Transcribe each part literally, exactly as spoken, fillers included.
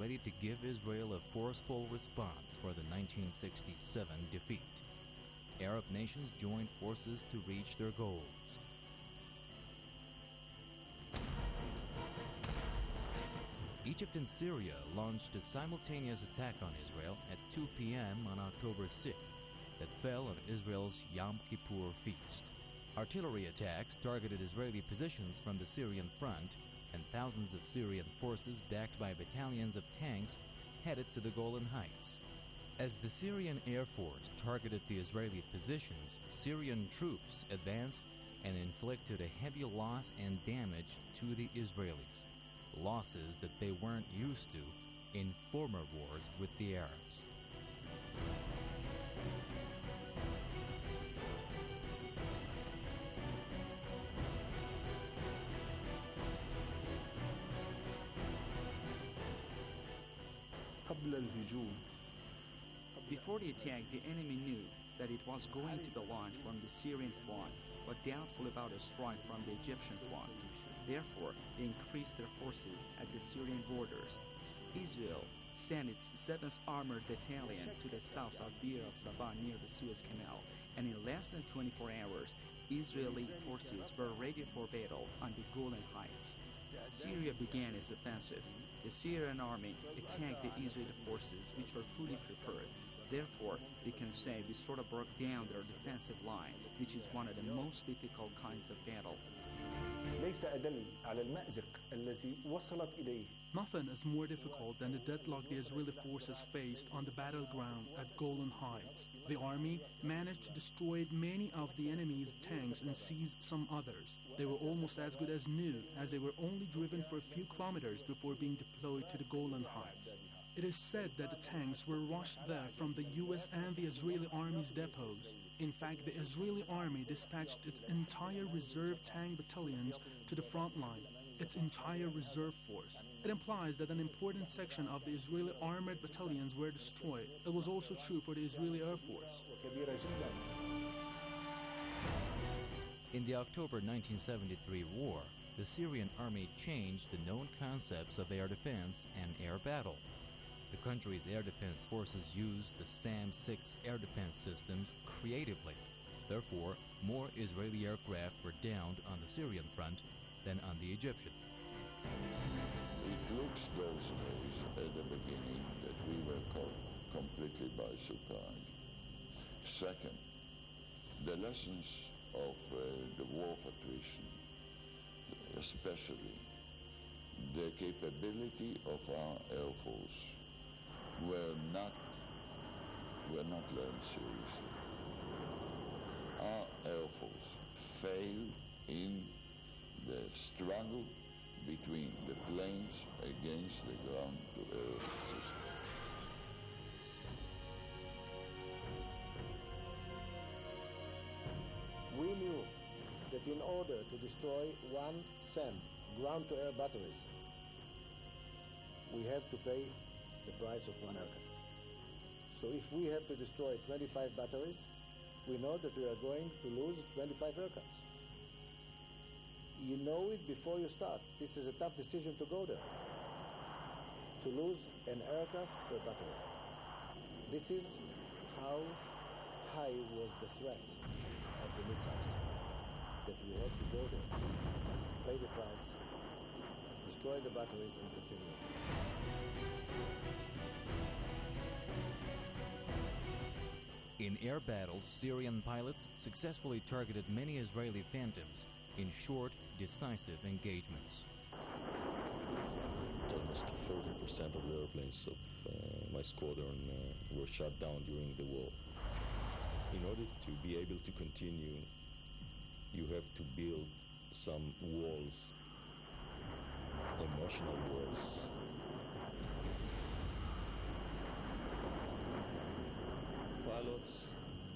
ready to give Israel a forceful response for the nineteen sixty-seven defeat. Arab nations joined forces to reach their goals. Egypt and Syria launched a simultaneous attack on Israel at two p.m. on October sixth that fell on Israel's Yom Kippur feast. Artillery attacks targeted Israeli positions from the Syrian front, and thousands of Syrian forces backed by battalions of tanks headed to the Golan Heights. As the Syrian Air Force targeted the Israeli positions, Syrian troops advanced and inflicted a heavy loss and damage to the Israelis, losses that they weren't used to in former wars with the Arabs. Before the attack, the enemy knew that it was going to be launched from the Syrian front, but doubtful about a strike from the Egyptian front. Therefore, they increased their forces at the Syrian borders. Israel sent its seventh Armored Battalion to the south of Bir al-Saba near the Suez Canal, and in less than twenty-four hours, Israeli forces were ready for battle on the Golan Heights. Syria began its offensive. The Syrian army attacked the Israeli forces, which were fully prepared. Therefore, we can say we sort of broke down their defensive line, which is one of the most difficult kinds of battle. Nothing is more difficult than the deadlock the Israeli forces faced on the battleground at Golan Heights. The army managed to destroy many of the enemy's tanks and seize some others. They were almost as good as new, as they were only driven for a few kilometers before being deployed to the Golan Heights. It is said that the tanks were rushed there from the U S and the Israeli army's depots. In fact, the Israeli army dispatched its entire reserve tank battalions to the front line, its entire reserve force. It implies that an important section of the Israeli armored battalions were destroyed. It was also true for the Israeli Air Force. In the October nineteen seventy-three war, the Syrian army changed the known concepts of air defense and air battle. The country's air defense forces used the SAM six air defense systems creatively. Therefore, more Israeli aircraft were downed on the Syrian front than on the Egyptian. It looks those days at the beginning that we were caught completely by surprise. Second, the lessons of uh, the war of attrition, especially the capability of our Air Force, were not were not learned seriously. Our Air Force failed in the struggle between the planes against the ground-to-air system. We knew that in order to destroy one SAM, ground-to-air batteries, we have to pay the price of one aircraft. So if we have to destroy twenty-five batteries, we know that we are going to lose twenty-five aircrafts. You know it before you start. This is a tough decision to go there, to lose an aircraft per battery. This is how high was the threat of the missiles, that we had to go there, pay the price, destroy the batteries, and continue. In air battles, Syrian pilots successfully targeted many Israeli Phantoms in short, decisive engagements. Almost forty percent of the airplanes of uh, my squadron uh, were shot down during the war. In order to be able to continue, you have to build some walls, emotional walls. Pilots,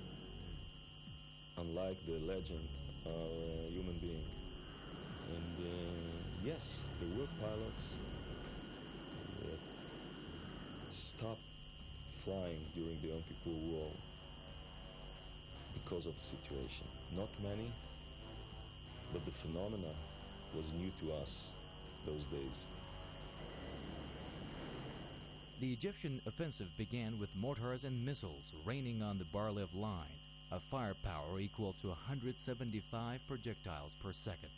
unlike the legend, are a human being. And uh, yes, there were pilots that stopped flying during the Yom Kippur War because of the situation. Not many, but the phenomena was new to us those days. The Egyptian offensive began with mortars and missiles raining on the Bar-Lev line, a firepower equal to one hundred seventy-five projectiles per second.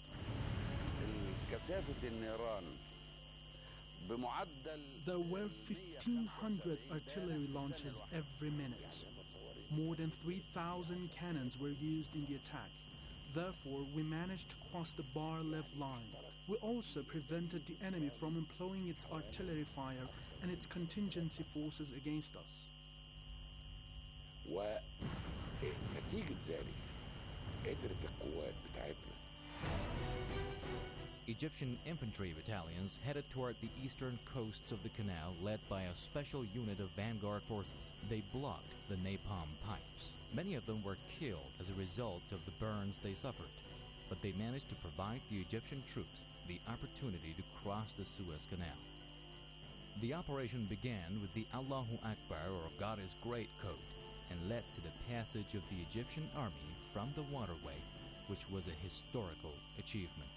There were fifteen hundred artillery launches every minute. More than three thousand cannons were used in the attack. Therefore, we managed to cross the Bar-Lev line. We also prevented the enemy from employing its artillery fire and its contingency forces against us. ونتيجة ذلك قدرت القوات بتاعتنا. Egyptian infantry battalions headed toward the eastern coasts of the canal led by a special unit of vanguard forces. They blocked the napalm pipes. Many of them were killed as a result of the burns they suffered, but they managed to provide the Egyptian troops the opportunity to cross the Suez Canal. The operation began with the Allahu Akbar, or God is Great code, and led to the passage of the Egyptian army from the waterway, which was a historical achievement.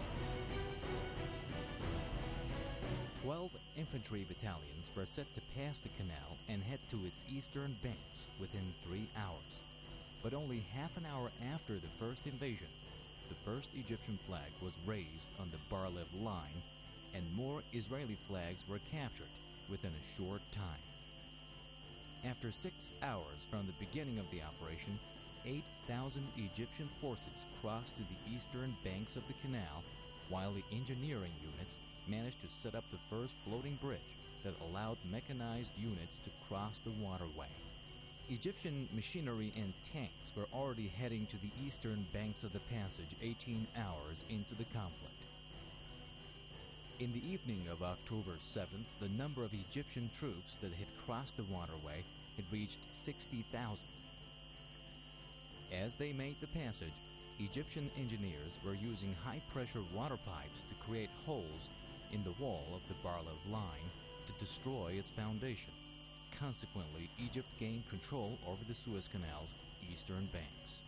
Twelve infantry battalions were set to pass the canal and head to its eastern banks within three hours. But only half an hour after the first invasion, the first Egyptian flag was raised on the Bar-Lev line, and more Israeli flags were captured within a short time. After six hours from the beginning of the operation, eight thousand Egyptian forces crossed to the eastern banks of the canal, while the engineering units managed to set up the first floating bridge that allowed mechanized units to cross the waterway. Egyptian machinery and tanks were already heading to the eastern banks of the passage eighteen hours into the conflict. In the evening of October seventh, the number of Egyptian troops that had crossed the waterway had reached sixty thousand. As they made the passage, Egyptian engineers were using high-pressure water pipes to create holes in the wall of the Bar-Lev line to destroy its foundation. Consequently, Egypt gained control over the Suez Canal's eastern banks.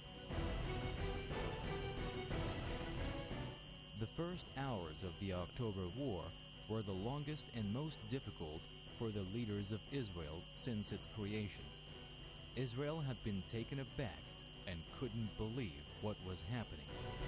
The first hours of the October War were the longest and most difficult for the leaders of Israel since its creation. Israel had been taken aback and couldn't believe what was happening.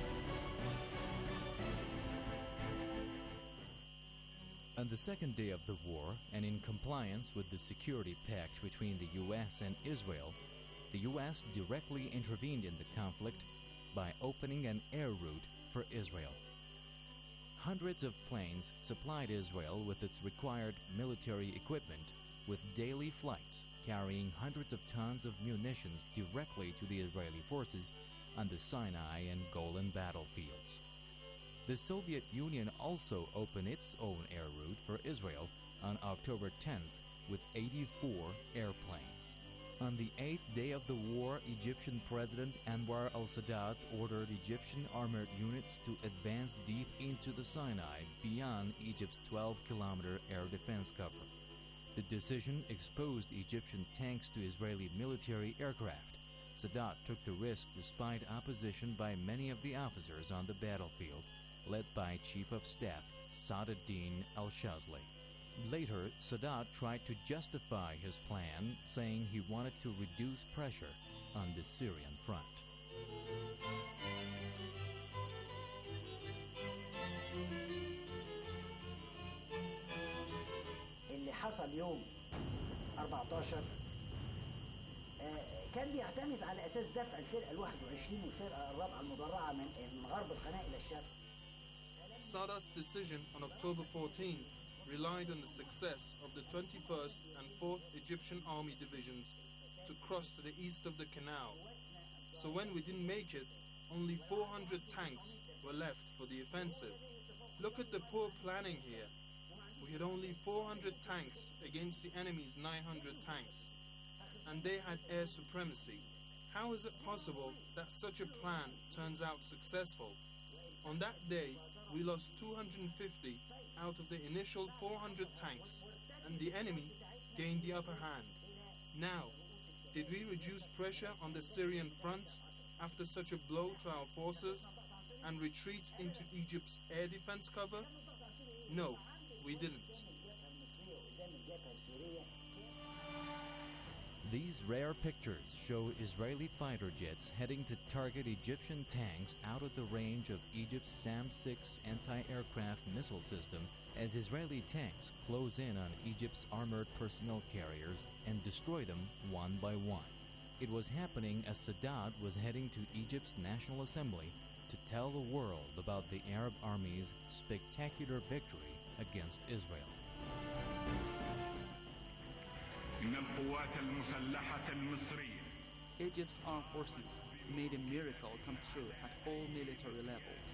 On the second day of the war, and in compliance with the security pact between the U S and Israel, the U S directly intervened in the conflict by opening an air route for Israel. Hundreds of planes supplied Israel with its required military equipment, with daily flights carrying hundreds of tons of munitions directly to the Israeli forces on the Sinai and Golan battlefields. The Soviet Union also opened its own air route for Israel on October tenth with eighty-four airplanes. On the eighth day of the war, Egyptian President Anwar al-Sadat ordered Egyptian armored units to advance deep into the Sinai beyond Egypt's twelve-kilometer air defense cover. The decision exposed Egyptian tanks to Israeli military aircraft. Sadat took the risk despite opposition by many of the officers on the battlefield, led by Chief of Staff Sa'ad-Din al-Shazli. Later, Sadat tried to justify his plan, saying he wanted to reduce pressure on the Syrian front. اللي حصل يوم أربعتاشر كان بيعتمد على أساس دفع الفرقة الواحد وعشرين والفرقة الرابعة المدرعة من من غرب القناة إلى الشرق. Sadat's decision on October fourteenth relied on the success of the twenty-first and fourth Egyptian Army Divisions to cross to the east of the canal. So when we didn't make it, only four hundred tanks were left for the offensive. Look at the poor planning here. We had only four hundred tanks against the enemy's nine hundred tanks, and they had air supremacy. How is it possible that such a plan turns out successful? On that day, we lost two hundred fifty out of the initial four hundred tanks, and the enemy gained the upper hand. Now, did we reduce pressure on the Syrian front after such a blow to our forces and retreat into Egypt's air defense cover? No, we didn't. These rare pictures show Israeli fighter jets heading to target Egyptian tanks out of the range of Egypt's SAM six anti-aircraft missile system as Israeli tanks close in on Egypt's armored personnel carriers and destroy them one by one. It was happening as Sadat was heading to Egypt's National Assembly to tell the world about the Arab army's spectacular victory against Israel. Egypt's armed forces made a miracle come true at all military levels.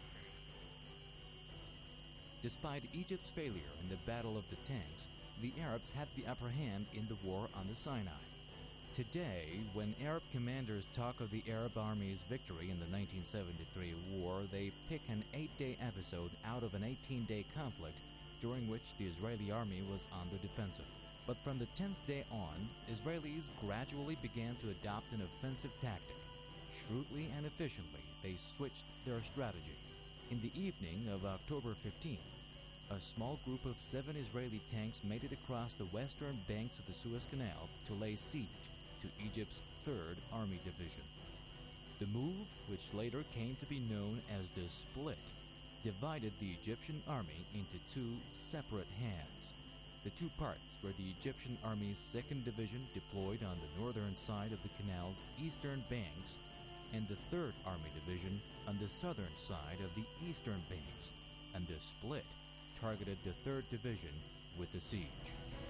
Despite Egypt's failure in the Battle of the Tanks, the Arabs had the upper hand in the war on the Sinai. Today, when Arab commanders talk of the Arab Army's victory in the nineteen seventy-three war, they pick an eight-day episode out of an eighteen-day conflict during which the Israeli army was on the defensive. But from the tenth day on, Israelis gradually began to adopt an offensive tactic. Shrewdly and efficiently, they switched their strategy. In the evening of October fifteenth, a small group of seven Israeli tanks made it across the western banks of the Suez Canal to lay siege to Egypt's third Army Division. The move, which later came to be known as the Split, divided the Egyptian army into two separate halves. The two parts were the Egyptian Army's second Division deployed on the northern side of the canal's eastern banks, and the third Army Division on the southern side of the eastern banks, and the Split targeted the third Division with the siege.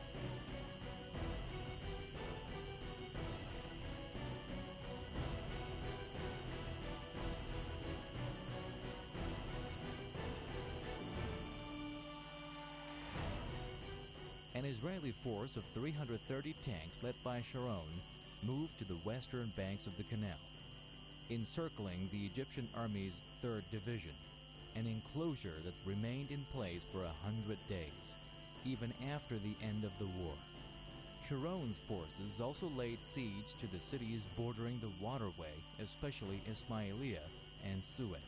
An Israeli force of three hundred thirty tanks led by Sharon moved to the western banks of the canal, encircling the Egyptian Army's third Division, an enclosure that remained in place for a hundred days, even after the end of the war. Sharon's forces also laid siege to the cities bordering the waterway, especially Ismailia and Suez.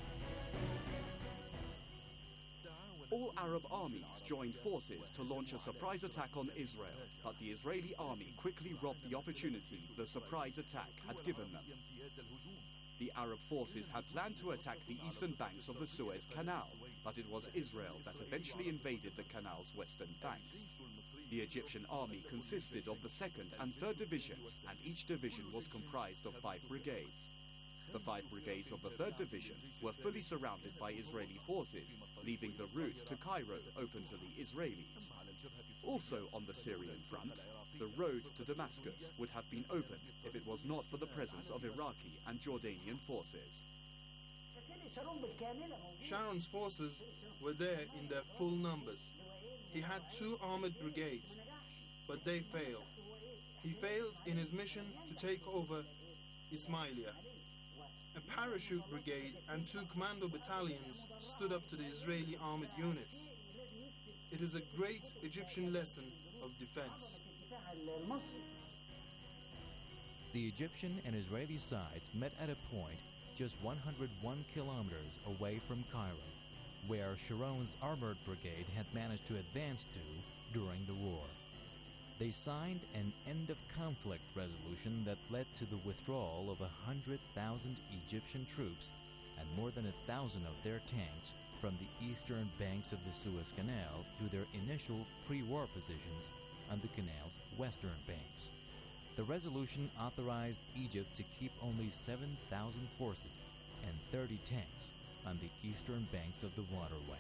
All Arab armies joined forces to launch a surprise attack on Israel, but the Israeli army quickly robbed the opportunity the surprise attack had given them. The Arab forces had planned to attack the eastern banks of the Suez Canal, but it was Israel that eventually invaded the canal's western banks. The Egyptian army consisted of the second and third divisions, and each division was comprised of five brigades. The five brigades of the third Division were fully surrounded by Israeli forces, leaving the route to Cairo open to the Israelis. Also on the Syrian front, the road to Damascus would have been opened if it was not for the presence of Iraqi and Jordanian forces. Sharon's forces were there in their full numbers. He had two armored brigades, but they failed. He failed in his mission to take over Ismailia. A parachute brigade and two commando battalions stood up to the Israeli armored units. It is a great Egyptian lesson of defense. The Egyptian and Israeli sides met at a point just one hundred one kilometers away from Cairo, where Sharon's armored brigade had managed to advance to during the war. They signed an end-of-conflict resolution that led to the withdrawal of one hundred thousand Egyptian troops and more than one thousand of their tanks from the eastern banks of the Suez Canal to their initial pre-war positions on the canal's western banks. The resolution authorized Egypt to keep only seven thousand forces and thirty tanks on the eastern banks of the waterway.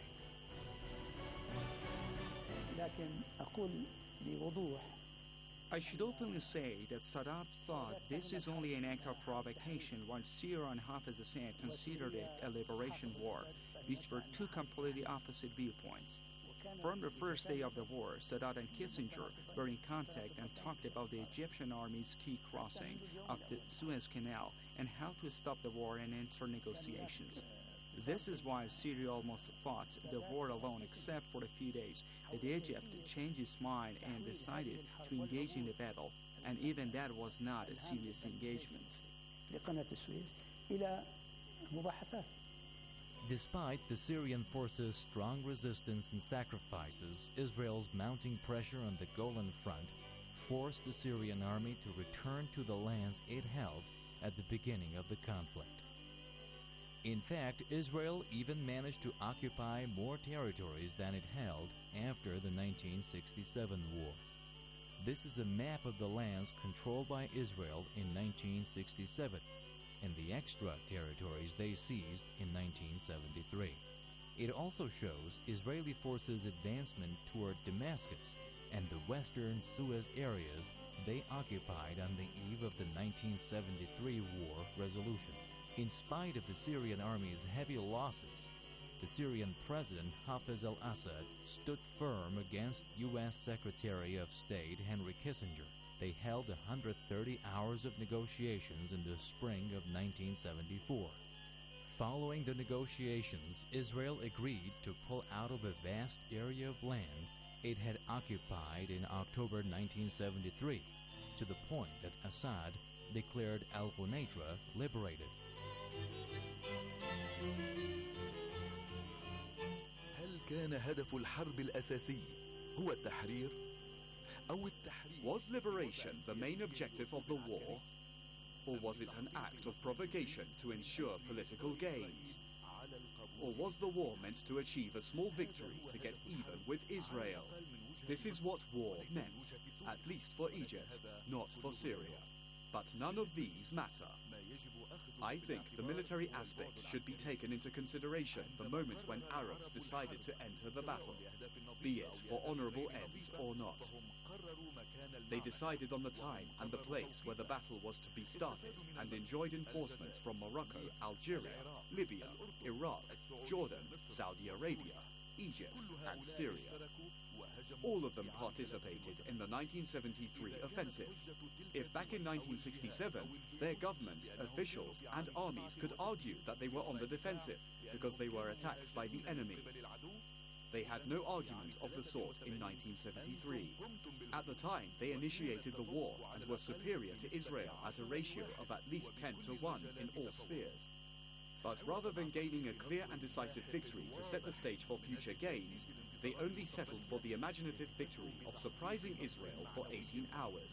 لكن أقول بوضوح I should openly say that Sadat thought this is only an act of provocation, while Sirah and Hafez Assad considered it a liberation war, which were two completely opposite viewpoints. From the first day of the war, Sadat and Kissinger were in contact and talked about the Egyptian army's key crossing of the Suez Canal and how to stop the war and enter negotiations. This is why Syria almost fought the war alone, except for a few days that Egypt changed its mind and decided to engage in the battle, and even that was not a serious engagement. لقناة السويس إلى مباحثات. Despite the Syrian forces' strong resistance and sacrifices, Israel's mounting pressure on the Golan Front forced the Syrian army to return to the lands it held at the beginning of the conflict. In fact, Israel even managed to occupy more territories than it held after the nineteen sixty-seven war. This is a map of the lands controlled by Israel in nineteen sixty-seven and the extra territories they seized in nineteen seventy-three. It also shows Israeli forces' advancement toward Damascus and the western Suez areas they occupied on the eve of the nineteen seventy-three war resolution. In spite of the Syrian army's heavy losses, the Syrian president Hafez al-Assad stood firm against U S Secretary of State Henry Kissinger. They held one hundred thirty hours of negotiations in the spring of nineteen seventy-four. Following the negotiations, Israel agreed to pull out of a vast area of land it had occupied in October nineteen seventy-three, to the point that Assad declared Al-Quneitra liberated. هل كان هدف الحرب الأساسي هو التحرير أو التحرير؟ Was liberation the main objective of the war, or was it an act of provocation to ensure political gains? Or was the war meant to achieve a small victory to get even with Israel? This is what war meant, at least for Egypt, not for Syria. But none of these matter. I think the military aspect should be taken into consideration the moment when Arabs decided to enter the battle, be it for honorable ends or not. They decided on the time and the place where the battle was to be started and enjoyed enforcements from Morocco, Algeria, Libya, Iraq, Jordan, Saudi Arabia, Egypt, and Syria. All of them participated in the nineteen seventy-three offensive. If back in nineteen sixty-seven, their governments, officials, and armies could argue that they were on the defensive because they were attacked by the enemy, they had no argument of the sort in nineteen seventy-three. At the time, they initiated the war and were superior to Israel at a ratio of at least ten to one in all spheres. But rather than gaining a clear and decisive victory to set the stage for future gains, they only settled for the imaginative victory of surprising Israel for eighteen hours.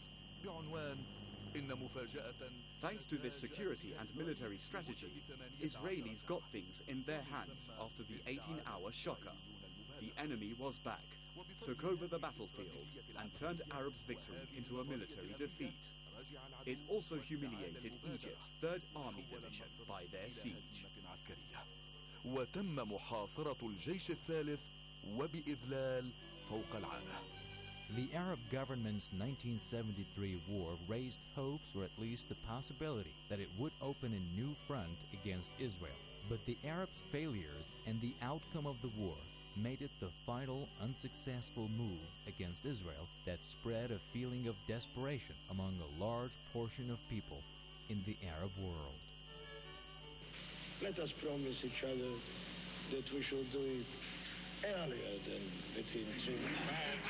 Thanks to this security and military strategy, Israelis got things in their hands after the eighteen-hour shocker. The enemy was back, took over the battlefield, and turned Arabs' victory into a military defeat. It also humiliated Egypt's Third Army Division by their siege. وتم محاصرة الجيش الثالث وبإذلال فوق العادة. The Arab government's nineteen seventy-three war raised hopes, or at least the possibility, that it would open a new front against Israel. But the Arabs' failures and the outcome of the war made it the final unsuccessful move against Israel that spread a feeling of desperation among a large portion of people in the Arab world. Let us promise each other that we shall do it earlier than between three months.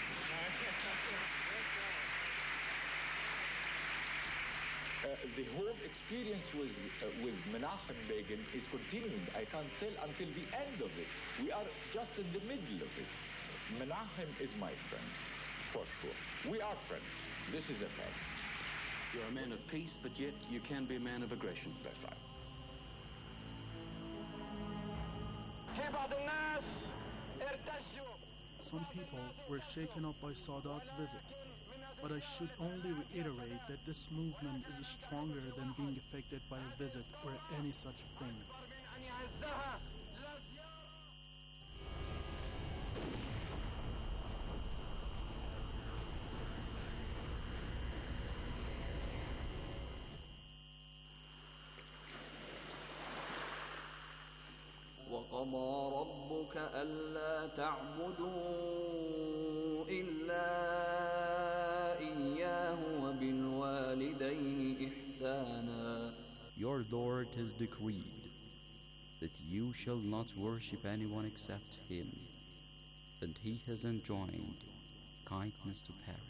Uh, the whole experience with, uh, with Menachem Begin is continuing. I can't tell until the end of it. We are just in the middle of it. Menachem is my friend, for sure. We are friends. This is a fact. You're a man of peace, but yet you can be a man of aggression. That's right. Some people were shaken up by Sadat's visit, but I should only reiterate that this movement is stronger than being affected by a visit or any such thing. وقضى ربك ألا تعبدوا إلا إياه وبالوالدين إحسانا. Your Lord has decreed that you shall not worship anyone except Him, and He has enjoined kindness to parents.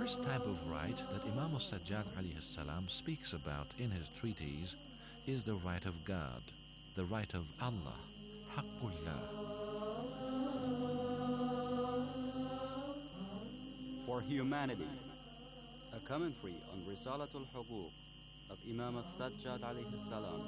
first type of right that Imam al-Sajjad alayhi salam speaks about in his treatise is the right of God, the right of Allah, Haqqullah. For humanity, a commentary on Risalatul Huquq of Imam al-Sajjad alayhi salam.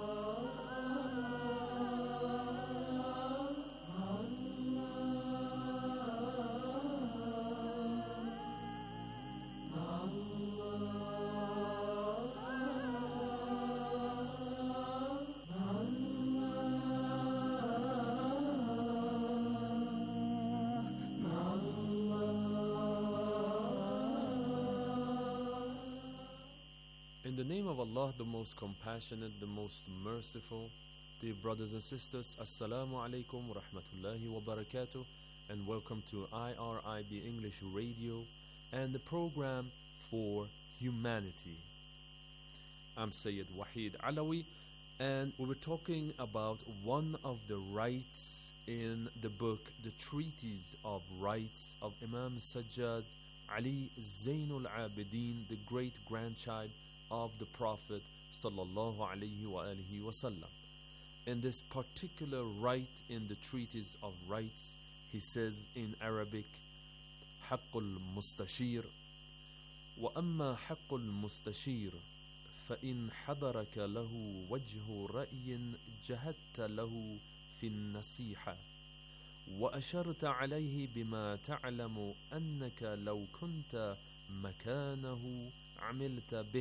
In the name of Allah, the most compassionate, the most merciful, dear brothers and sisters, Assalamu alaikum wa rahmatullahi wa barakatuh, and welcome to I R I B English Radio and the program for humanity. I'm Sayyid Wahid Alawi, and we were talking about one of the rights in the book, the Treatise of Rights of Imam Sajjad Ali Zainul Abidin, the great grandchild of the Prophet sallallahu alaihi wa alihi wasallam. In this particular right in the Treatise of Rights, he says in Arabic, Haqqul Mustashir, wa amma Haqqul Mustashir, فإن حضرك له وجه رأي جهدت له في النصيحة وأشرت عليه بما تعلم أنك لو كنت مكانه عملت به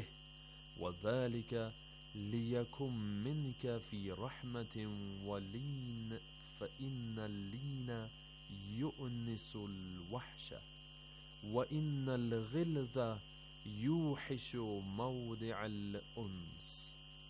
وذلك ليكن منك في رحمة ولين فإن اللين يؤنس الوحش وإن الغلظ يوحش موضع الأنس.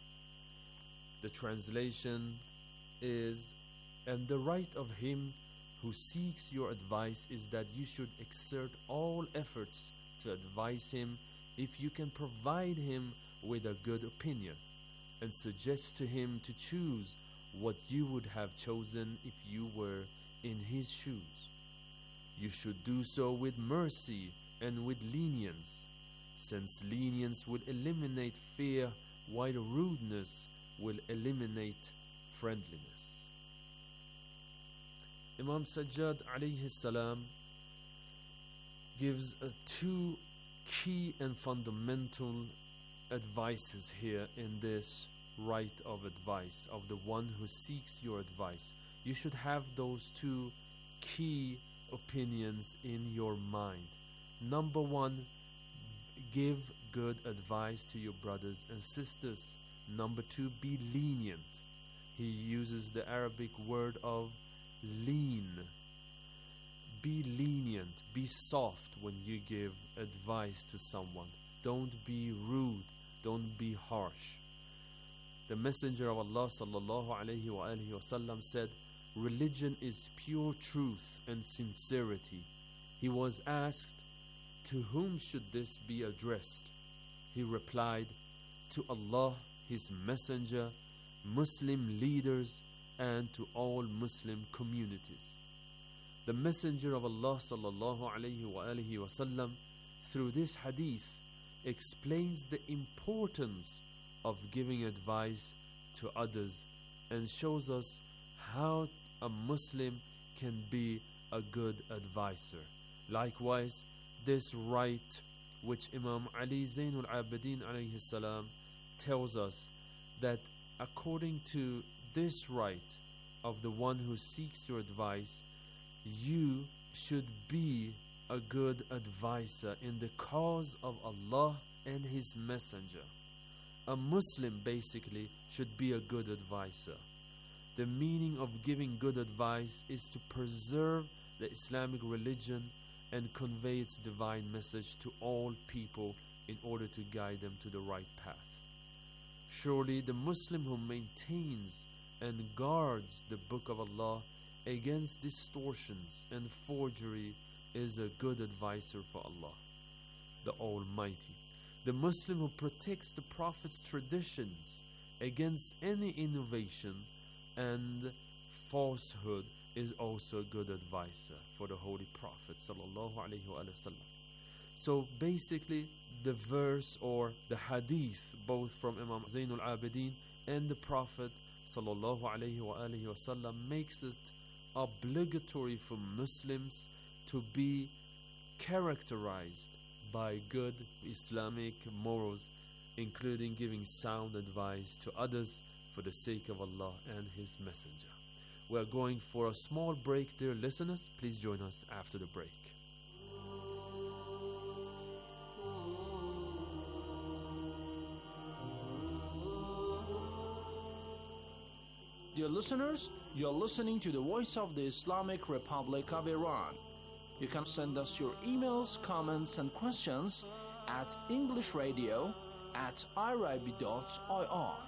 The translation is, and the right of him who seeks your advice is that you should exert all efforts to advise him if you can provide him with a good opinion, and suggest to him to choose what you would have chosen if you were in his shoes. You should do so with mercy and with lenience, since lenience will eliminate fear while rudeness will eliminate friendliness. Imam Sajjad alayhi salam gives uh, two key and fundamental advices here in this right of advice of the one who seeks your advice. You should have those two key opinions in your mind. Number one, give good advice to your brothers and sisters. Number two, be lenient. He uses the Arabic word of lean. Be lenient, be soft when you give advice to someone. Don't be rude, don't be harsh. The Messenger of Allah sallallahu alayhi wa alihi wasallam said, religion is pure truth and sincerity. He was asked, to whom should this be addressed? He replied, to Allah, His Messenger, Muslim leaders, and to all Muslim communities. The Messenger of Allah sallallahu alayhi wa alihi wasallam, through this hadith, explains the importance of giving advice to others and shows us how a Muslim can be a good advisor. Likewise, this right which Imam Ali Zainul Abidin alayhi salam tells us, that according to this right of the one who seeks your advice, you should be a good advisor in the cause of Allah and His Messenger. A Muslim basically should be a good advisor. The meaning of giving good advice is to preserve the Islamic religion and convey its divine message to all people in order to guide them to the right path. Surely the Muslim who maintains and guards the Book of Allah against distortions and forgery is a good advisor for Allah, the Almighty. The Muslim who protects the Prophet's traditions against any innovation and falsehood is also a good advisor for the Holy Prophet sallallahu alaihi wasallam. So basically, the verse or the hadith, both from Imam Zainul Abidin and the Prophet sallallahu alaihi wa alihi wasallam, makes it obligatory for Muslims to be characterized by good Islamic morals, including giving sound advice to others for the sake of Allah and His Messenger. We are going for a small break, dear listeners. Please join us after the break. Dear listeners, you are listening to the Voice of the Islamic Republic of Iran. You can send us your emails, comments, and questions at englishradio at irib dot I R.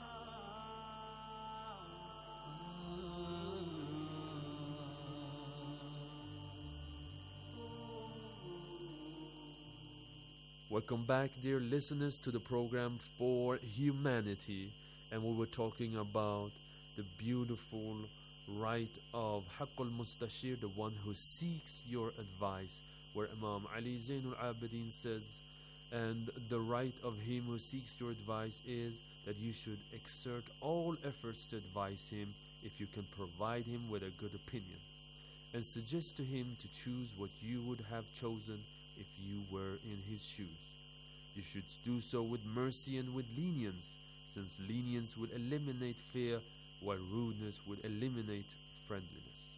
Welcome back, dear listeners, to the program For Humanity. And we were talking about the beautiful right of Haqqul Mustashir, the one who seeks your advice, where Imam Ali Zainul Abidin says, and the right of him who seeks your advice is that you should exert all efforts to advise him if you can provide him with a good opinion, and suggest to him to choose what you would have chosen if you were in his shoes. You should do so with mercy and with lenience, since lenience would eliminate fear, while rudeness would eliminate friendliness.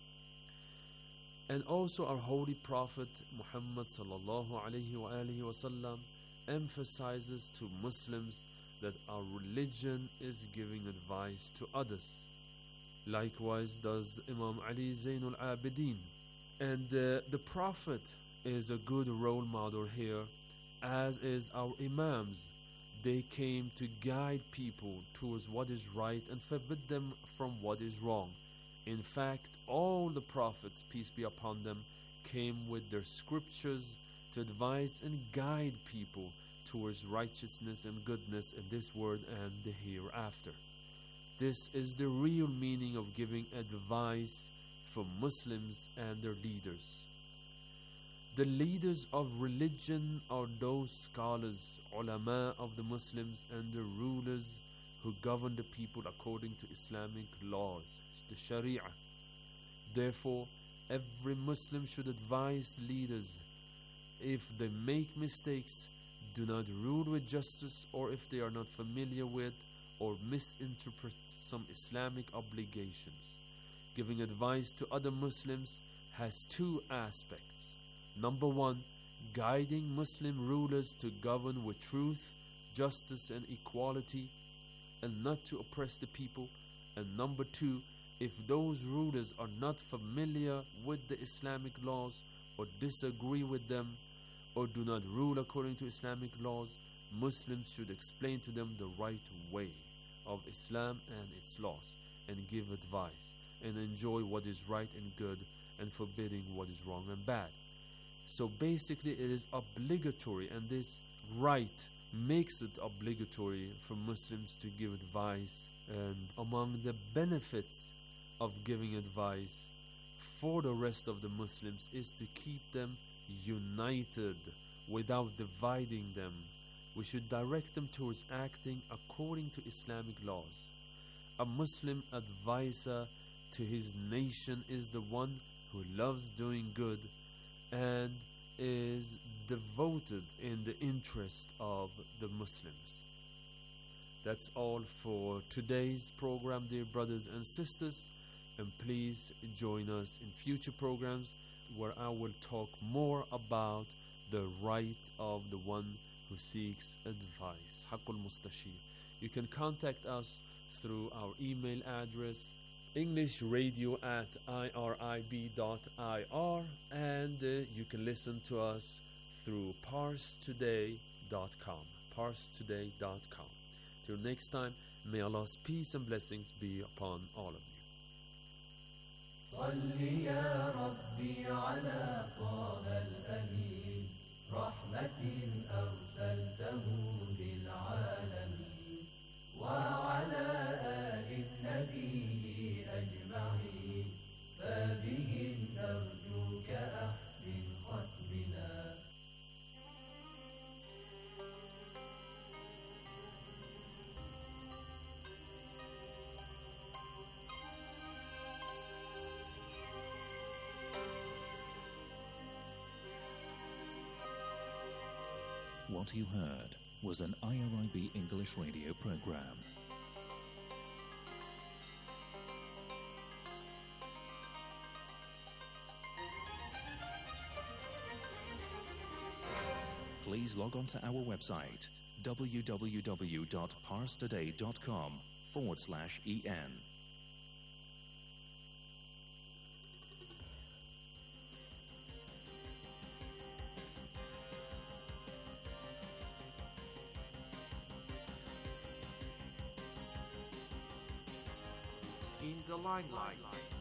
And also our Holy Prophet Muhammad sallallahu alayhi wa alihi wasallam emphasizes to Muslims that our religion is giving advice to others. Likewise does Imam Ali Zainul Abidin. And uh, the Prophet is a good role model here, as is our Imams. They came to guide people towards what is right and forbid them from what is wrong. In fact, all the prophets, peace be upon them, came with their scriptures to advise and guide people towards righteousness and goodness in this world and the hereafter. This is the real meaning of giving advice for Muslims and their leaders. The leaders of religion are those scholars, ulama of the Muslims, and the rulers who govern the people according to Islamic laws, the Sharia. Therefore, every Muslim should advise leaders. If they make mistakes, do not rule with justice, or if they are not familiar with or misinterpret some Islamic obligations. Giving advice to other Muslims has two aspects. Number one, guiding Muslim rulers to govern with truth, justice, and equality, and not to oppress the people. And number two, if those rulers are not familiar with the Islamic laws, or disagree with them, or do not rule according to Islamic laws, Muslims should explain to them the right way of Islam and its laws, and give advice, and enjoy what is right and good, and forbidding what is wrong and bad. So basically it is obligatory, and this right makes it obligatory for Muslims to give advice. And among the benefits of giving advice for the rest of the Muslims is to keep them united without dividing them. We should direct them towards acting according to Islamic laws. A Muslim advisor to his nation is the one who loves doing good and is devoted in the interest of the Muslims. That's all for today's program, dear brothers and sisters, and please join us in future programs where I will talk more about the right of the one who seeks advice, Haqqul Mustashir. You can contact us through our email address, englishradio at irib dot I R, and uh, you can listen to us through pars today dot com, pars today dot com. Till next time, may Allah's peace and blessings be upon all of you. صل يا ربي على طه الأمين رحمة أرسلته للعالمين وعلى آل النبي أجمعين فبهم نرجوك أحسن ختمنا. What you heard was an I R I B English radio program. Please log on to our website w w w dot pars today dot com forward slash en. In the limelight.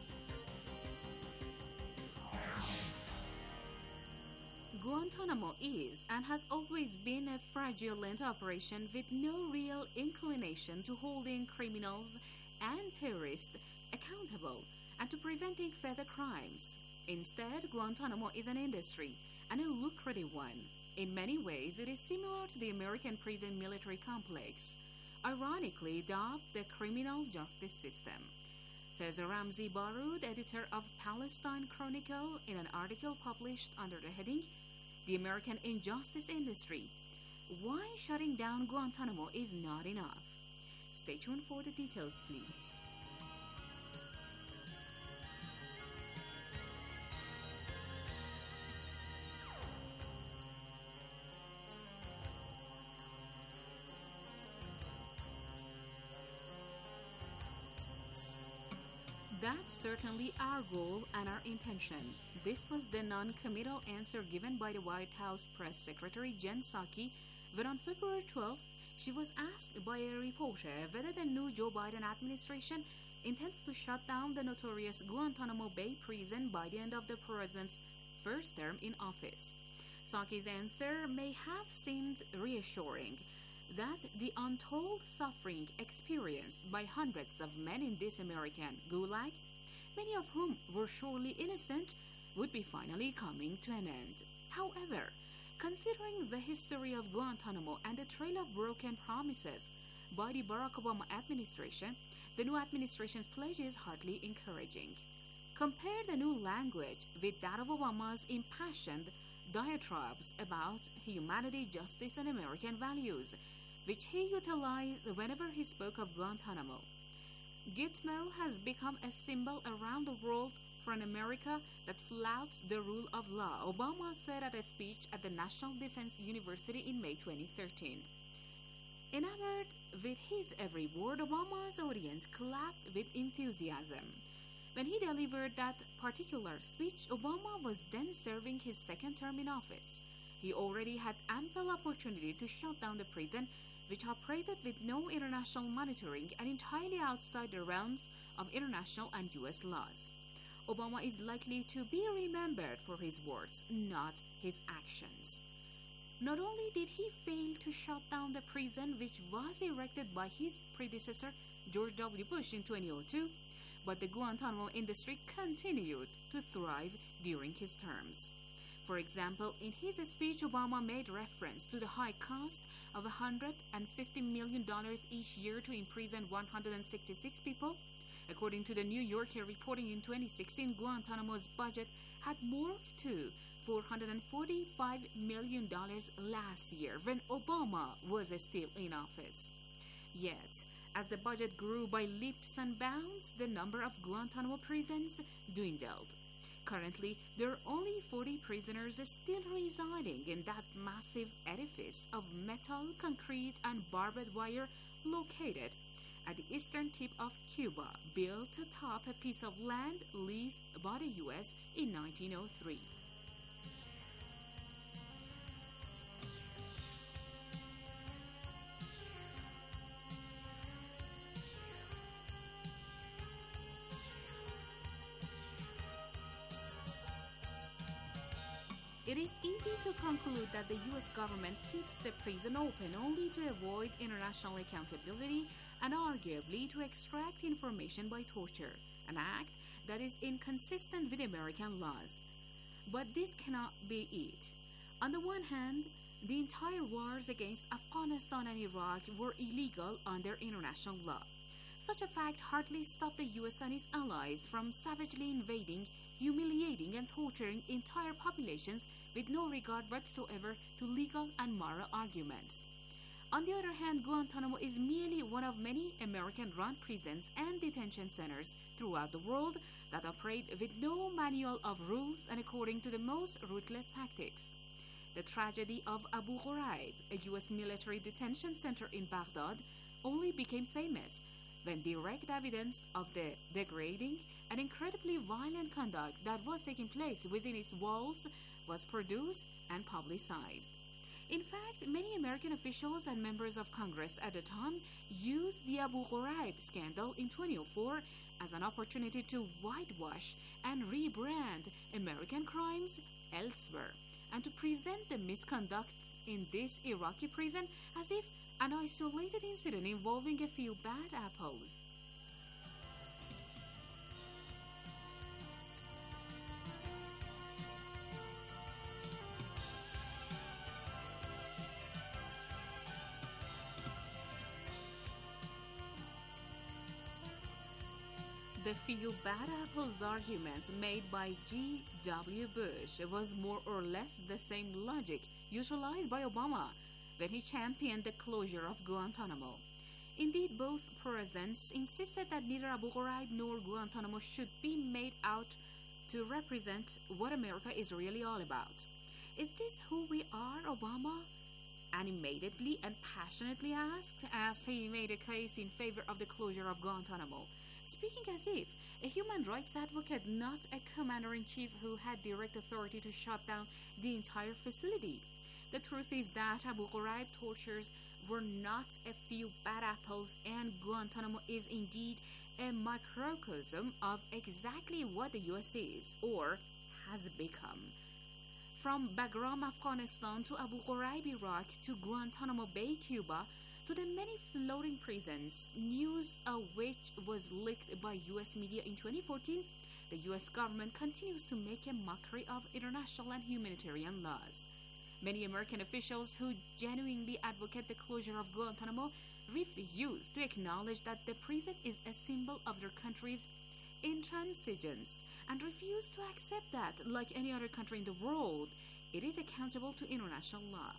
Guantanamo is and has always been a fraudulent operation with no real inclination to holding criminals and terrorists accountable and to preventing further crimes. Instead, Guantanamo is an industry, and a lucrative one. In many ways, it is similar to the American prison military complex, ironically dubbed the criminal justice system, says Ramzi Baroud, editor of Palestine Chronicle, in an article published under the heading The American Injustice Industry. Why shutting down Guantanamo is not enough. Stay tuned for the details, please. That's certainly our goal and our intention. This was the non-committal answer given by the White House Press Secretary Jen Psaki when on February twelfth she was asked by a reporter whether the new Joe Biden administration intends to shut down the notorious Guantanamo Bay prison by the end of the president's first term in office. Psaki's answer may have seemed reassuring, that the untold suffering experienced by hundreds of men in this American gulag, many of whom were surely innocent, would be finally coming to an end. However, considering the history of Guantanamo and the trail of broken promises by the Barack Obama administration, the new administration's pledge is hardly encouraging. Compare the new language with that of Obama's impassioned diatribes about humanity, justice, and American values, which he utilized whenever he spoke of Guantanamo. Gitmo has become a symbol around the world for an America that flouts the rule of law, Obama said at a speech at the National Defense University in May twenty thirteen. Enamored with his every word, Obama's audience clapped with enthusiasm. When he delivered that particular speech, Obama was then serving his second term in office. He already had ample opportunity to shut down the prison, which operated with no international monitoring and entirely outside the realms of international and U S laws. Obama is likely to be remembered for his words, not his actions. Not only did he fail to shut down the prison which was erected by his predecessor, George W. Bush, in twenty oh two, but the Guantanamo industry continued to thrive during his terms. For example, in his speech, Obama made reference to the high cost of one hundred fifty million dollars each year to imprison one hundred sixty-six people. According to the New Yorker reporting in twenty sixteen, Guantanamo's budget had morphed to four hundred forty-five million dollars last year when Obama was still in office. Yet, as the budget grew by leaps and bounds, the number of Guantanamo prisons dwindled. Currently, there are only forty prisoners still residing in that massive edifice of metal, concrete, and barbed wire located at the eastern tip of Cuba, built atop a piece of land leased by the U S in nineteen oh three. It is easy to conclude that the U S government keeps the prison open only to avoid international accountability and arguably to extract information by torture, an act that is inconsistent with American laws. But this cannot be it. On the one hand, the entire wars against Afghanistan and Iraq were illegal under international law. such a fact hardly stopped the U S and its allies from savagely invading, humiliating, and torturing entire populations with no regard whatsoever to legal and moral arguments. On the other hand, Guantanamo is merely one of many American-run prisons and detention centers throughout the world that operate with no manual of rules and according to the most ruthless tactics. The tragedy of Abu Ghraib, a U S military detention center in Baghdad, only became famous when direct evidence of the degrading and incredibly violent conduct that was taking place within its walls was produced and publicized. In fact, many American officials and members of Congress at the time used the Abu Ghraib scandal in two thousand four as an opportunity to whitewash and rebrand American crimes elsewhere, and to present the misconduct in this Iraqi prison as if an isolated incident involving a few bad apples. The few bad apples argument made by G W Bush was more or less the same logic utilized by Obama when he championed the closure of Guantanamo. Indeed, both presidents insisted that neither Abu Ghraib nor Guantanamo should be made out to represent what America is really all about. Is this who we are, Obama? Animatedly and passionately asked, as he made a case in favor of the closure of Guantanamo, speaking as if a human rights advocate, not a commander-in-chief who had direct authority to shut down the entire facility. The truth is that Abu Ghraib tortures were not a few bad apples, and Guantanamo is indeed a microcosm of exactly what the U S is, or has become. From Bagram, Afghanistan, to Abu Ghraib, Iraq, to Guantanamo Bay, Cuba, to the many floating prisons, news of which was leaked by U S media in twenty fourteen, the U S government continues to make a mockery of international and humanitarian laws. Many American officials who genuinely advocate the closure of Guantanamo refuse to acknowledge that the prison is a symbol of their country's intransigence, and refuse to accept that, like any other country in the world, it is accountable to international law.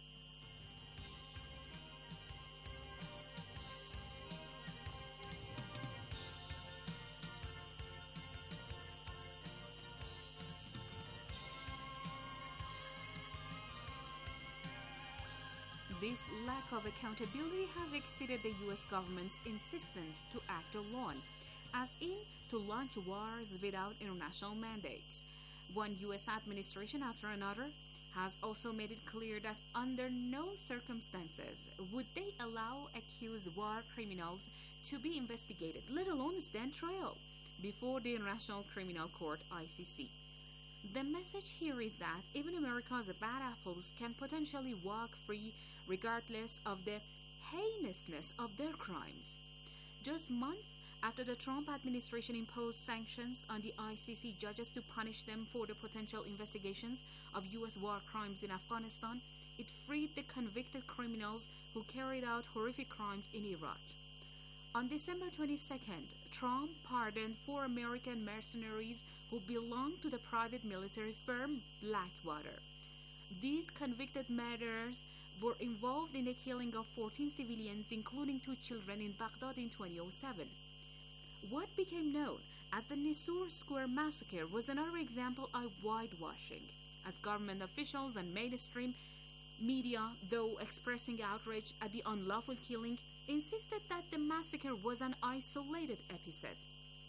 This lack of accountability has exceeded the U S government's insistence to act alone, as in to launch wars without international mandates. One U S administration after another has also made it clear that under no circumstances would they allow accused war criminals to be investigated, let alone stand trial, before the International Criminal Court, I C C. The message here is that even America's bad apples can potentially walk free regardless of the heinousness of their crimes. Just months after the Trump administration imposed sanctions on the I C C judges to punish them for the potential investigations of U S war crimes in Afghanistan, it freed the convicted criminals who carried out horrific crimes in Iraq. On December twenty-second, Trump pardoned four American mercenaries who belonged to the private military firm Blackwater. These convicted murderers were involved in the killing of fourteen civilians, including two children, in Baghdad in two thousand seven. What became known as the Nisour Square Massacre was another example of whitewashing, as government officials and mainstream media, though expressing outrage at the unlawful killing, insisted that the massacre was an isolated episode.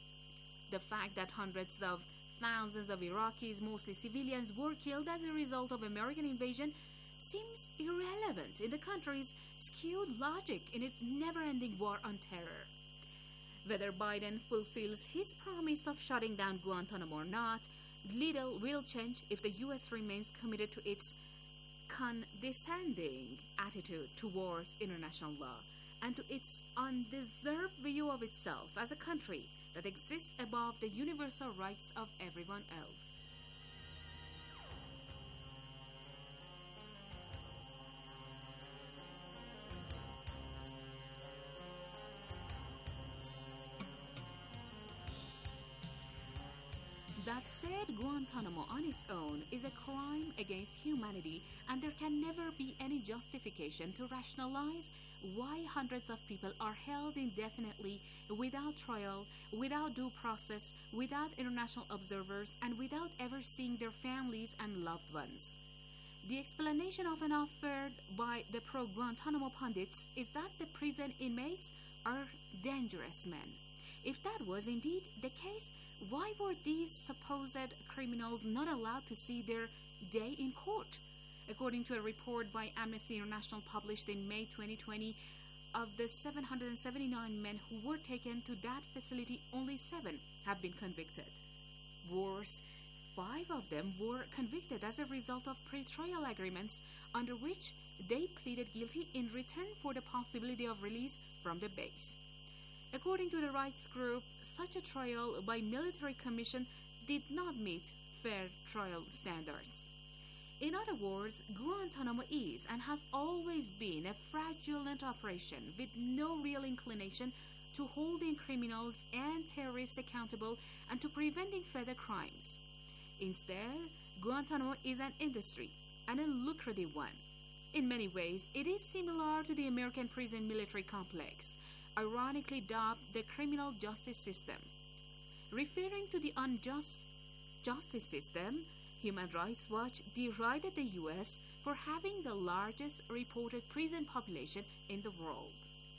The fact that hundreds of thousands of Iraqis, mostly civilians, were killed as a result of American invasion seems irrelevant in the country's skewed logic in its never-ending war on terror. Whether Biden fulfills his promise of shutting down Guantanamo or not, little will change if the U S remains committed to its condescending attitude towards international law and to its undeserved view of itself as a country that exists above the universal rights of everyone else. that said Guantanamo on its own is a crime against humanity, and there can never be any justification to rationalize why hundreds of people are held indefinitely without trial, without due process, without international observers, and without ever seeing their families and loved ones. The explanation often offered by the pro-Guantanamo pundits is that the prison inmates are dangerous men. If that was indeed the case, why were these supposed criminals not allowed to see their day in court? According to a report by Amnesty International published in May twenty twenty, of the seven hundred seventy-nine men who were taken to that facility, only seven have been convicted. Worse, five of them were convicted as a result of pre-trial agreements under which they pleaded guilty in return for the possibility of release from the base. According to the rights group, such a trial by military commission did not meet fair trial standards. In other words, Guantanamo is and has always been a fraudulent operation with no real inclination to holding criminals and terrorists accountable and to preventing further crimes. Instead, Guantanamo is an industry, and a lucrative one. In many ways, it is similar to the American prison military complex, ironically dubbed the criminal justice system. Referring to the unjust justice system, Human Rights Watch derided the U S for having the largest reported prison population in the world.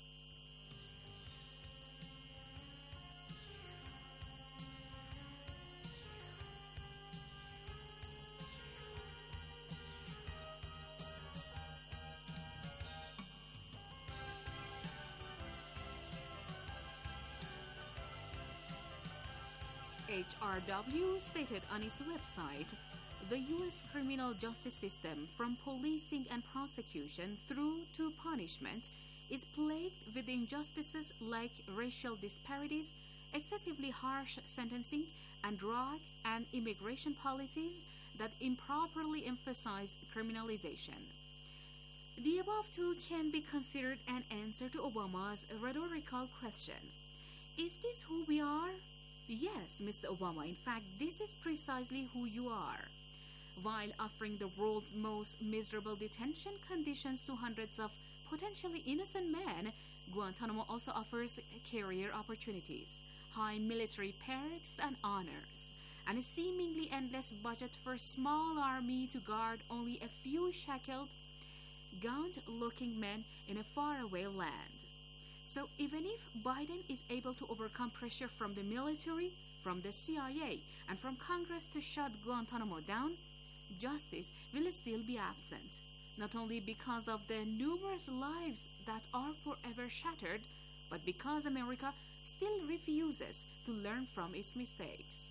H R W stated on its website, the U S criminal justice system, from policing and prosecution through to punishment, is plagued with injustices like racial disparities, excessively harsh sentencing, and drug and immigration policies that improperly emphasize criminalization. The above two can be considered an answer to Obama's rhetorical question, is this who we are? Yes, Mister Obama, in fact, this is precisely who you are. While offering the world's most miserable detention conditions to hundreds of potentially innocent men, Guantanamo also offers career opportunities, high military perks and honors, and a seemingly endless budget for a small army to guard only a few shackled, gaunt-looking men in a faraway land. So even if Biden is able to overcome pressure from the military, from the C I A, and from Congress to shut Guantanamo down, justice will still be absent, not only because of the numerous lives that are forever shattered, but because America still refuses to learn from its mistakes.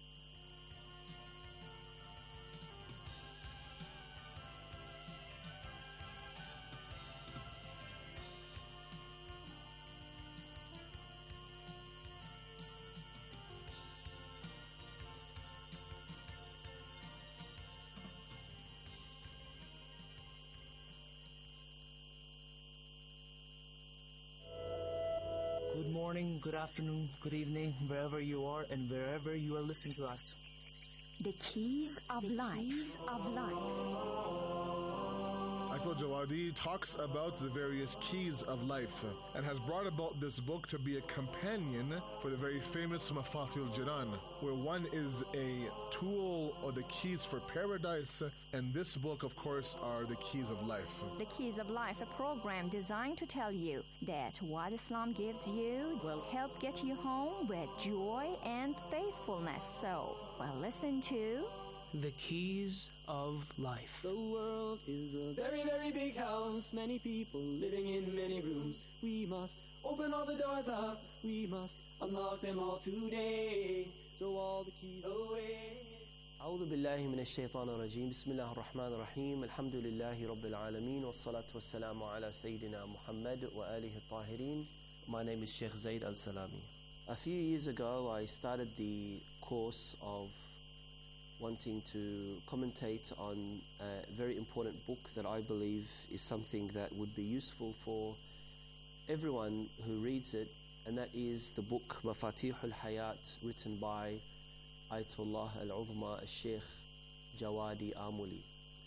Good morning, good afternoon, good evening, wherever you are and wherever you are listening to us. The Keys of Life. Of life. Ayatollah Jawadi talks about the various keys of life and has brought about this book to be a companion for the very famous Mafatih al-Jinan, where one is a tool or the keys for paradise, and this book, of course, are the keys of life. The Keys of Life, a program designed to tell you that what Islam gives you will help get you home with joy and faithfulness. So, well, listen to The Keys of Life. The world is a very, very big house. Many people living in many rooms. We must open all the doors up. We must unlock them all today. Throw all the keys away. أعوذ بالله من الشيطان الرجيم بسم الله الرحمن الرحيم الحمد لله رب العالمين والصلاة والسلام على سيدنا محمد وآله الطاهرين. My name is Sheikh Zaid Al-Salami. A few years ago I started the course of wanting to commentate on a very important book that I believe is something that would be useful for everyone who reads it, and that is the book Mafatih al-Hayat, written by Ayatollah Al-Uzma Al-Sheikh Jawadi Amuli.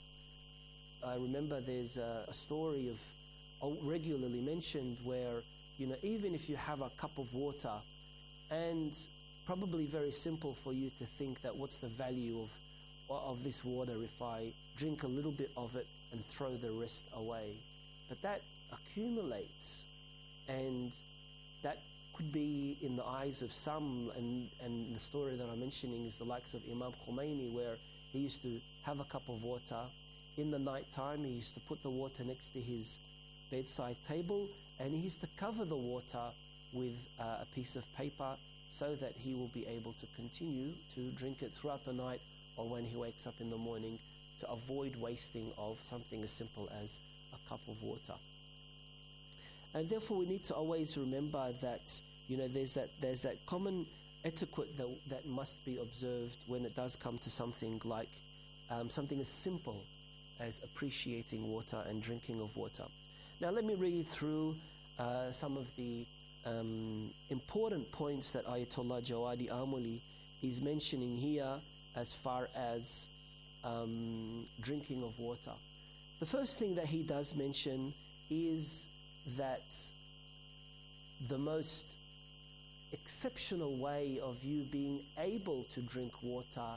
I remember there's a, a story of oh, regularly mentioned where, you know, even if you have a cup of water, and probably very simple for you to think that what's the value of of this water if I drink a little bit of it and throw the rest away. But that accumulates, and that could be in the eyes of some, and, and the story that I'm mentioning is the likes of Imam Khomeini, where he used to have a cup of water. In the night time, he used to put the water next to his bedside table, and he used to cover the water with uh, a piece of paper so that he will be able to continue to drink it throughout the night, or when he wakes up in the morning, to avoid wasting of something as simple as a cup of water. And therefore we need to always remember that, you know, there's that there's that common etiquette that, that must be observed when it does come to something like um, something as simple as appreciating water and drinking of water. Now let me read through uh, some of the um, important points that Ayatollah Jawadi Amuli is mentioning here as far as um, drinking of water. The first thing that he does mention is that the most exceptional way of you being able to drink water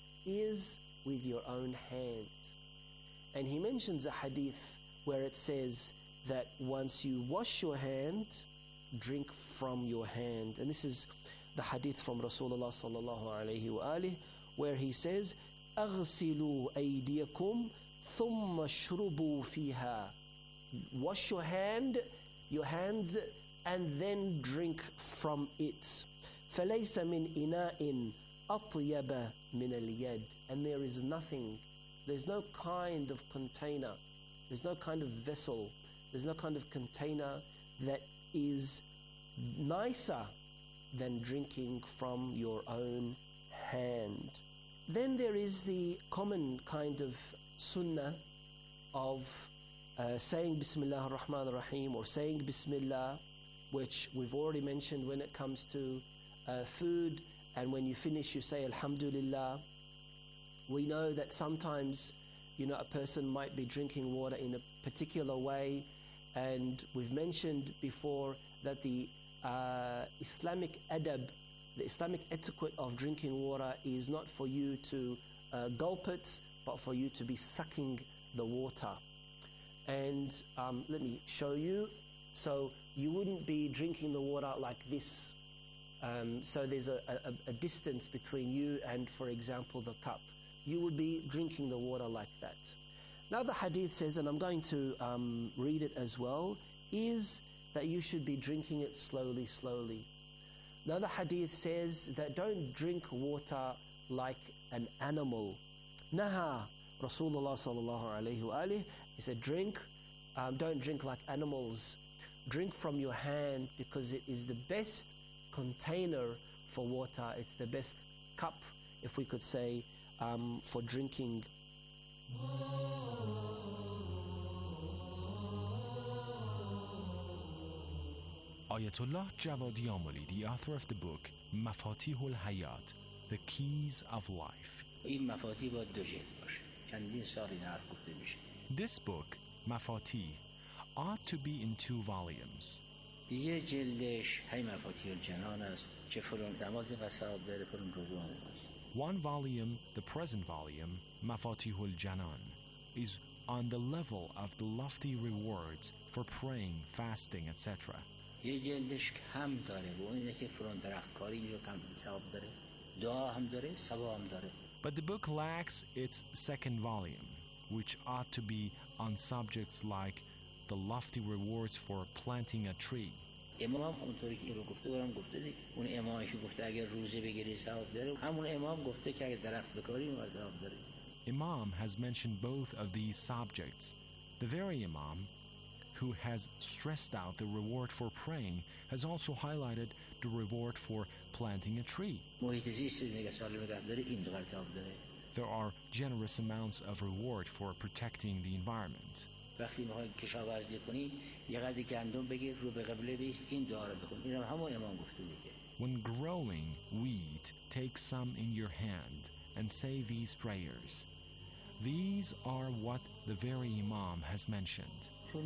is with your own hand. And he mentions a hadith where it says that once you wash your hand, drink from your hand. And this is the hadith from Rasulullah sallallahu alayhi wa alihi, where he says, أغسلوا أيديكم ثم اشربوا فيها. Wash your hand, your hands, and then drink from it. فليس من إناء أطيب من اليد. And there is nothing, there's no kind of container, there's no kind of vessel, there's no kind of container that is nicer than drinking from your own hand. Then there is the common kind of sunnah of uh, saying Bismillah ar-Rahman ar-Rahim, or saying Bismillah, which we've already mentioned when it comes to uh, food, and when you finish you say Alhamdulillah. We know that sometimes, you know, a person might be drinking water in a particular way, and we've mentioned before that the uh, Islamic adab, the Islamic etiquette of drinking water is not for you to uh, gulp it, but for you to be sucking the water. And um, let me show you. So you wouldn't be drinking the water like this. Um, so there's a, a, a distance between you and, for example, the cup. You would be drinking the water like that. Now the hadith says, and I'm going to um, read it as well, is that you should be drinking it slowly, slowly. Now the hadith says that don't drink water like an animal. Naha Rasulullah sallallahu alayhi wa alihi, he said drink, um, don't drink like animals. Drink from your hand, because it is the best container for water. It's the best cup, if we could say, um, for drinking. Ayatollah Jawadi Amuli, the author of the book Mafatih al-Hayat, The Keys of Life. This book, Mafatih, ought to be in two volumes. One volume, the present volume, Mafatih al-Janan, is on the level of the lofty rewards for praying, fasting, et cetera. But the book lacks its second volume, which ought to be on subjects like the lofty rewards for planting a tree. Imam has mentioned both of these subjects. The very Imam who has stressed out the reward for praying has also highlighted the reward for planting a tree. There are generous amounts of reward for protecting the environment. When growing wheat, take some in your hand and say these prayers. These are what the very Imam has mentioned.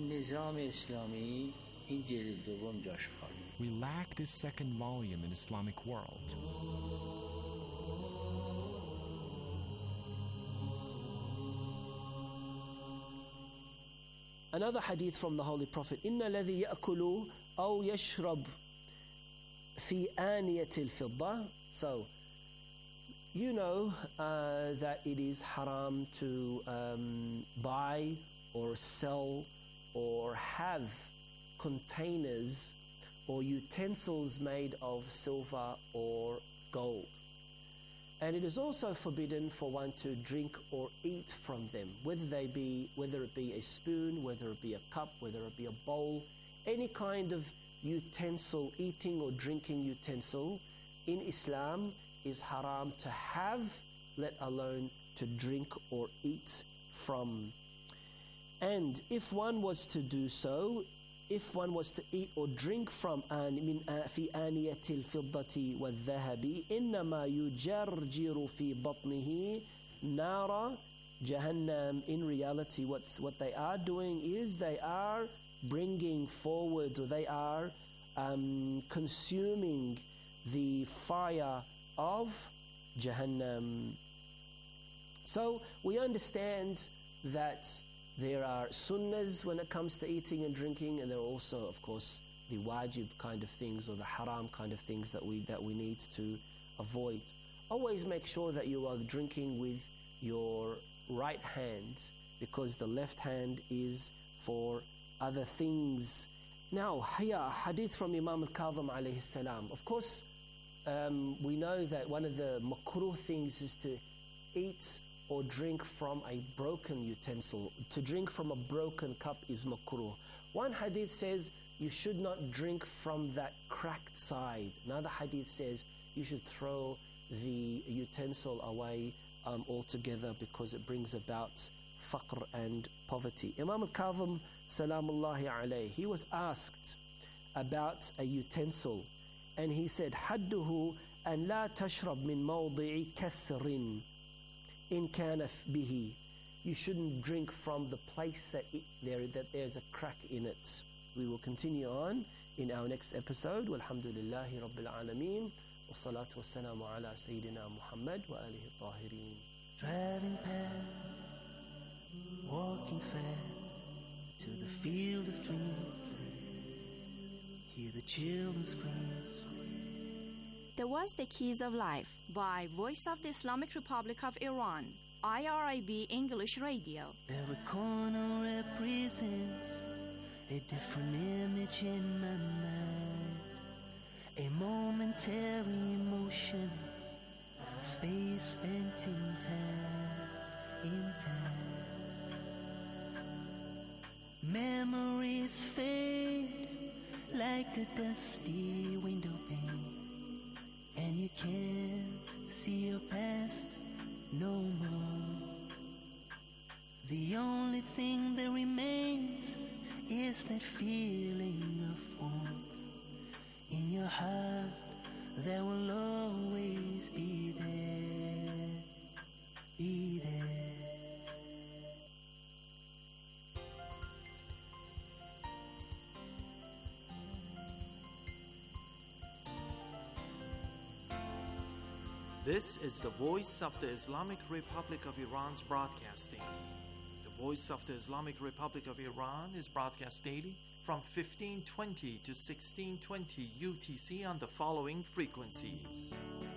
We lack this second volume in Islamic world. Another hadith from the Holy Prophet, إِنَّ الَّذِي يَأْكُلُ أَوْ يَشْرَبْ فِي آنِيَةِ الْفِضَّةِ. So, you know uh, that it is haram to um, buy or sell or have containers or utensils made of silver or gold. And it is also forbidden for one to drink or eat from them, whether they be, whether it be a spoon, whether it be a cup, whether it be a bowl, any kind of utensil, eating or drinking utensil in Islam is haram to have, let alone to drink or eat from. And if one was to do so, if one was to eat or drink from من في آنية الفضة والذهب إنما يجرجر في بطنه نار جهنم. In reality, what's, what they are doing is they are bringing forward, or they are um, consuming the fire of Jahannam. So we understand that there are sunnahs when it comes to eating and drinking, and there are also, of course, the wajib kind of things or the haram kind of things that we that we need to avoid. Always make sure that you are drinking with your right hand, because the left hand is for other things. Now, here, a hadith from Imam al-Kadhim alayhi salam. Of course, um, we know that one of the makruh things is to eat or drink from a broken utensil. To drink from a broken cup is makruh. One hadith says you should not drink from that cracked side. Another hadith says you should throw the utensil away um, altogether because it brings about faqr and poverty. Imam al-Kadhim salamullahi alayhi, he was asked about a utensil, and he said, حَدُّهُ أَنْ لَا تَشْرَبْ مِنْ مَوْضِعِ كَسْرٍ in kana bihi. You shouldn't drink from the place that it, there that there's a crack in it. We will continue on in our next episode. Walhamdulillahi Rabbil Alameen. Wassalatu wassalamu ala Sayyidina Muhammad wa alihi tahirin. Driving past, walking fast to the field of dreams. Hear the children scream. There was The Keys of Life by Voice of the Islamic Republic of Iran, I R I B English Radio. Every corner represents a different image in my mind, a momentary emotion, space spent in time, in time. Memories fade like a dusty window pane, and you can't see your past no more. The only thing that remains is that feeling of warmth in your heart that will always be there, be there. This is the Voice of the Islamic Republic of Iran's broadcasting. The Voice of the Islamic Republic of Iran is broadcast daily from fifteen twenty to sixteen twenty U T C on the following frequencies.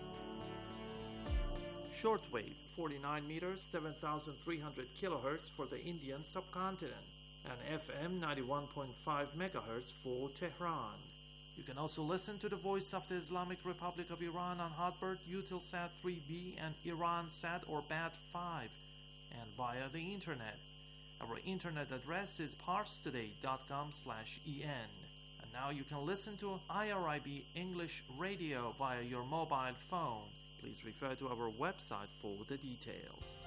Shortwave, forty-nine meters, seven thousand three hundred kilohertz for the Indian subcontinent, and F M ninety-one point five megahertz for Tehran. You can also listen to the Voice of the Islamic Republic of Iran on Hotbird, Eutelsat three B, and Iransat or B A T five, and via the internet. Our internet address is parstoday dot com slash en. And now you can listen to I R I B English Radio via your mobile phone. Please refer to our website for the details.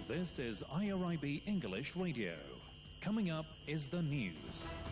This is I R I B English Radio. Coming up is the news.